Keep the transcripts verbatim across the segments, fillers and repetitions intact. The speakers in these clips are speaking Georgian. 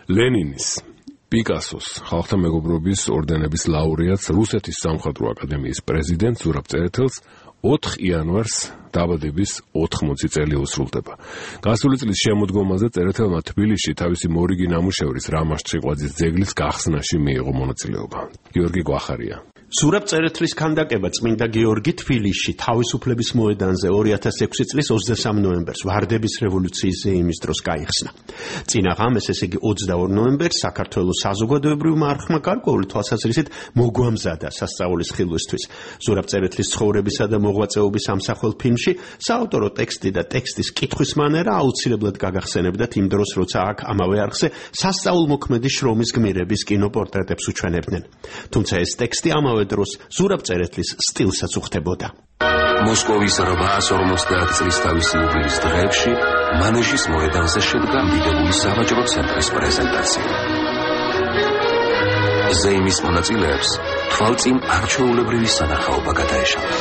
ლენინის, პიკასოს, ხალხთა მეგობრობის ორდენების ლაურეატს, რუსეთის სამხატვრო აკადემიის პრეზიდენტს ზურაბ წერეთელს ოთხ იანვარს დაბადების ოთხმოცი წელი უსრულდება. გასული წლის შემოდგომაზე წერეთელმა თბილისში თავისი მორიგი ნამუშევრის რამაზ ჭიყვაძის ძეგლის გახსნაში მიიღო მონაწილეობა. გიორგი გვახარია. ზურაბ წერეთლის ქანდაკება წმინდა გიორგი თბილისში თავისუფლების მოედანზე ორი ათას ექვსი წლის ოცდასამ ნოემბერს ვარდების რევოლუციის ზეიმის დროს გაიხსნა. წინა ღამეს, ესე იგი ოცდაორ ნოემბერს, საქართველოს საზოგადოებრივმა არხმა გარკვეული თვალსაზრისით მოგვამზადა სასწაულის ხილვისთვის. ზურაბ წერეთლის ცხოვრებისა და მოღვაწეობის ამსახველ ფილმში საავტორო ტექსტი და ტექსტის კითხვის მანერა აუცილებლად გაგახსენებდათ იმ დროს, როცა აქ ამავე არხზე სასწაულმოქმედი შრომის გმირების კინოპორტრეტებს უჩვენებდნენ. თუმცა ეს ტექსტი ამავე დროს ზურაბ წერეთლის სტილსაც უხდებოდა. მოსკოვის რვაას ორმოცდაათ წლის თავისი იუბილეის დღეებში მანეჟის მოედანზე შედგა მიდებული სავაჭრო ცენტრის პრეზენტაცია. ზეიმის მონაწილეებს თვალწინ არჩეულებრივი სანახაობა გადაეშალა.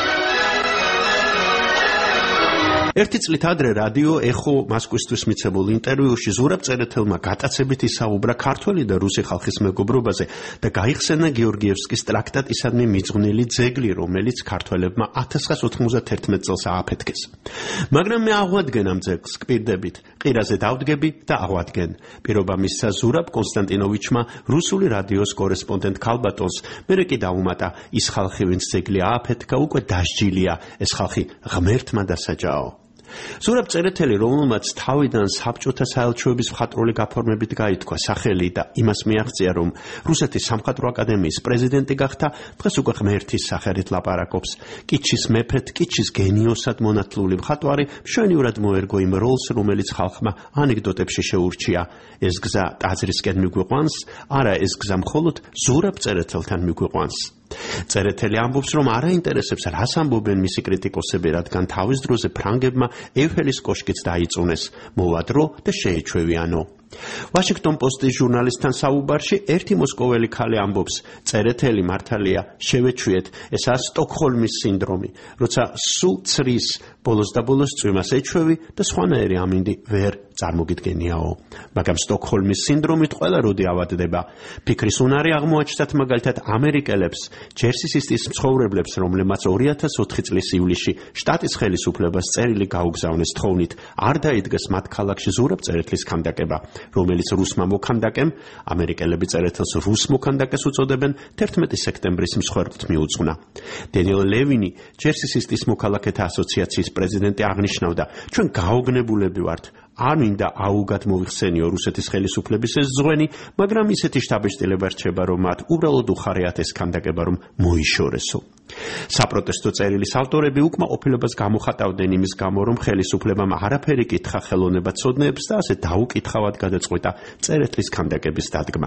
ერთი წლით ადრე რადიო ეხო მოსკოვისთვის მიცემულ ინტერვიუში ზურაბ წერეთელმა გატაცებით ისაუბრა ქართველი და რუსი ხალხის მეგობრობაზე და გაიხსენა გეორგიევსკის ტრაქტატისადმი მიძღვნილი ძეგლი, რომელიც ქართველებმა ათას ცხრაას ოცდაათერთმეტ წელს ააფეთქეს. მაგრამ მე აღვადგენ ამ ძეგლს კპირდებით, ყირაზე დავდგები და აღვადგენ. პირობა მისცა ზურაბ კონსტანტინოვიჩმა რუსული რადიოს კორესპონდენტ ქალბატონს, მერე კი დაუმატა, ის ხალხი, ვინც ძეგლი ააფეთქა, უკვე დასჯილია, ეს ხალხი ღმერთმა დასაჯაო. ზურაბ წერეთელი, რომელმაც თავიდან საბჭოთა საელჩოების მხატვრული გაფორმებით გაითქვა სახელი და იმას მიაღწია, რომ რუსეთის სამხატვრო აკადემიის პრეზიდენტი გახდა, დღეს უკვე ღმერთის სახელით ლაპარაკობს. კიჩის მეფედ, კიჩის გენიოსად მონათლული მხატვარი მშვენივრად მოერგო იმ როლს, რომელიც ხალხმა ანეკდოტებში შეურჩია. ეს გზა ტაძრისკენ მიგვიყვანს, არა, ეს გზა მხოლოდ ზურაბ წერეთელთან მიგვიყვანს. წერეთელი ამბობს, რომ არ აინტერესებს, რას ამბობენ მისი კრიტიკოსები, რადგან თავის დროზე ფრანგებმა ევფელის კოშკიც დაიწუნეს, მოვა დრო და შეეჩვევიანო. ვაშინგტონ პოსტის ჟურნალისტთან საუბარში ერთი მოსკოველი ქალი ამბობს, წერეთელი მართალია, შევეჩვიეთ, ესაა სტოკჰოლმის სინდრომი, როცა სულ ცრის ბოლოს და ბოლოს წვიმას ეჩვევი და სხვანაირი ამინდი ვერ წარმოგიდგენიაო. მაგრამ სტოკჰოლმის სინდრომით ყველა როდი ავადდება. ფიქრის უნარი აღმოაჩნდათ მაგალითად ამერიკელებს, ჯერსის მცხოვრებლებს, რომლებმაც ორი ათას ოთხი წლის ივლისში შტატის ხელისუფლებას წერილი გაუგზავნეს თხოვნით, არ დაიდგეს მათ ქალაქში ზურაბ წერეთლის ქანდაკება, რომელიც რუსმა მოქანდაკემ, ამერიკელები წერეთელს რუს მოქანდაკეს უწოდებენ, თერთმეტი სექტემბრის მსხვერპლთ მიუძღვნა. დენიელ ლევინი, ჯერსის მოქალაქეთა ასოციაციის პრეზიდენტი აღნიშნავდა, ჩვენ გაოგნებულები ვართ, არ მინდა აუგად მოიხსენიო რუსეთის ხელისუფლების ეს ზღვენი, მაგრამ ისეთი შთაბეჭდილება რჩება, რომ მათ უბრალოდ უხარიათ ეს ქანდაკება, რომ მოიშორესო. საპროტესტო წერილის ავტორები უკმაყოფილებას გამოხატავდნენ იმის გამო, რომ ხელისუფლებამ არაფერი კითხა ხელოვნებაცოდნეებს და ასე დაუკითხავად გადაწყვიტა წერეთლის ქანდაკების დადგმა.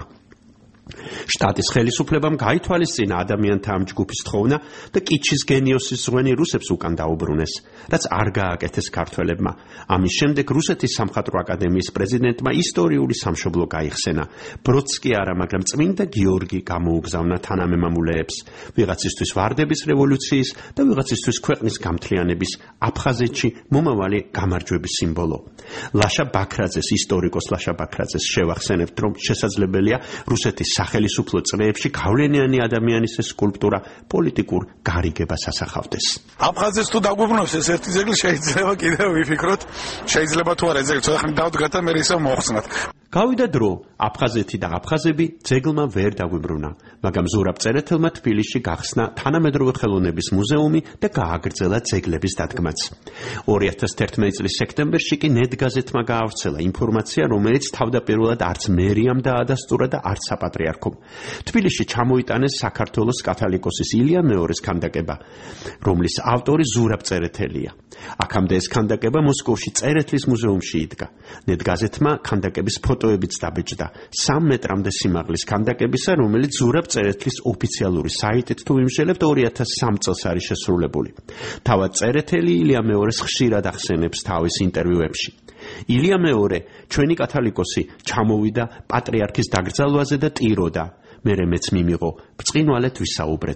შტატის ხელისუფლებამ გაითვალისწინა ადამიანთა ამ ჯგუფის თხოვნა და კიჩის გენიოსის ზღვენი რუსებს უკან დაუბრუნეს, რაც არ გააკეთეს ქართველებმა. ამის შემდეგ რუსეთის სამხატვრო აკადემიის პრეზიდენტმა ისტორიული სამშობლო გაიხსენა. ბროდსკი არა, მაგრამ წმინდა გიორგი გამოუგზავნა თანამემამულეებს. ვიღაცისთვის ვარდების რევოლუციის და ვიღაცისთვის ქვეყნის გამთლიანების აფხაზეთში მომავალი გამარჯვების სიმბოლო. ლაშა ბაქრაძეს, ისტორიკოს ლაშა ბაქრაძეს შევახსენებთ, რომ შესაძლებელია რუსეთის სახელისუფლო წრეებში გავლენიანი ადამიანის ეს სკულპტურა პოლიტიკურ გარიგებას ასახავდეს. აფხაზეთს თუ დაგვიბრუნოს ეს ერთი ძეგლი შეიძლება კიდევ ვიფიქროთ, შეიძლება თუ არა ძეგლი ცოტა ხანი დავდგათ და მე ისევ მოხსნათ. გავიდა დრო, აფხაზეთი და აფხაზები ძეგლმა ვერ დაგვიბრუნა, მაგრამ ზურაბ წერეთელმა თბილისში გახსნა თანამედროვე ხელოვნების მუზეუმი და გააგრძელა ძეგლების დადგმაც. ორი ათას თერთმეტი წლის სექტემბერში კი ნედ გაზეთმა გაავრცელა ინფორმაცია, რომელიც თავდაპირველად არც მერიამ დაადასტურა და არც საპატრიარქომ. თბილისში ჩამოიტანეს საქართველოს კათალიკოსის ილია მეორეს ქანდაკება, რომლის ავტორი ზურაბ წერეთელია. აქამდე ეს ქანდაკება მოსკოვში წერეთლის მუზეუმში იდგა. ნედ გაზეთმა ქანდაკების ფოტოებიც დაბეჭდა სამ მეტრამდე სიმაღლის ქანდაკებისა, რომელიც ზურაბ წერეთლის ოფიციალური საიტით თუ ვიმსჯელებთ ორი ათას სამ წელს არის შესრულებული. თავად წერეთელი ილია მეორეს ხშირად ახსენებს თავის ინტერვიუებში. ილია მეორე, ჩვენი კათალიკოსი, ჩამოვიდა პატრიარქის დაკრძალვაზე და ტიროდა. მერე მეც მიმიღო, ბრწყინვალეთ ვისაუბრეთ.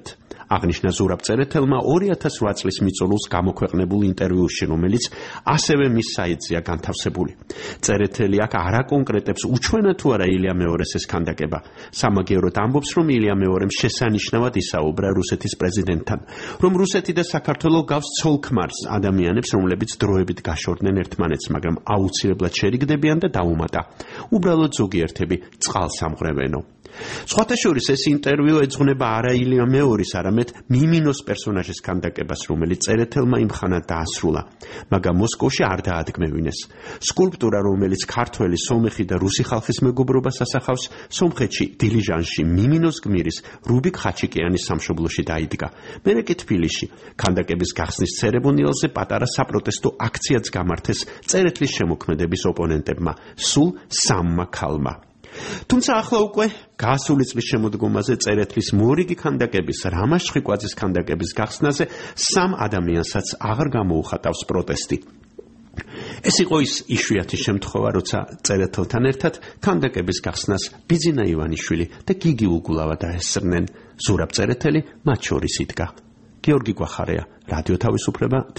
აღნიშნა ზურაბ წერეთელმა ორი ათას ოთხ წლის მიწურულს გამოქვეყნებულ ინტერვიუში, რომელიც ასევე მის საიტზეა განთავსებული. წერეთელი აქ არ აკონკრეტებს უჩვენა თუ არა ილია მეორეს ეს ქანდაკება. სამაგიეროდ ამბობს, რომ ილია მეორემ შესანიშნავად ისაუბრა რუსეთის პრეზიდენტთან, რომ რუსეთი და საქართველო გავს ცოლ-ქმარს ადამიანებს, რომლებიც დროებით გაშორდნენ ერთმანეთს, მაგრამ აუცილებლად შერიგდებიან და დაუმატა. უბრალოდ ზოგიერთები წყალს ამღრევენო. სხვათა შორის ეს ინტერვიუ ეძღვნება არა ილია მეორის, არამედ მიმინოს პერსონაჟის ქანდაკებას, რომელიც წერეთელმა იმხანად დაასრულა, მაგრამ მოსკოვში არ დაადგმევინეს. სკულპტურა, რომელიც ქართველი, სომეხი და რუსი ხალხის მეგობრობას ასახავს, სომხეთში დილიჟანში მიმინოს გმირის რუბიკ ხაჩიკიანის სამშობლოში დაიდგა. მერე კი თბილისში ქანდაკების გახსნის ცერემონიალზე პატარა საპროტესტო აქციაც გამართეს წერეთლის შემოქმედების ოპონენტებმა, სულ სამმა ქალმა. თუმცა ახლა უკვე გასული წლის შემოდგომაზე წერეთლის მორიგი ქანდაკების, რამაზ ჩხიკვაძის ქანდაკების გახსნაზე სამ ადამიანსაც აღარ გამოუხატავს პროტესტი. ეს იყო ის იშვიათი შემთხვევა, როცა წერეთელთან ერთად ქანდაკების გახსნას ბიძინა ივანიშვილი და გიგი უგულავა დაესწრნენ. ზურაბ წერეთელი მათ შორის იდგა. გიორგი გვახარია, რადიო თავისუფლება.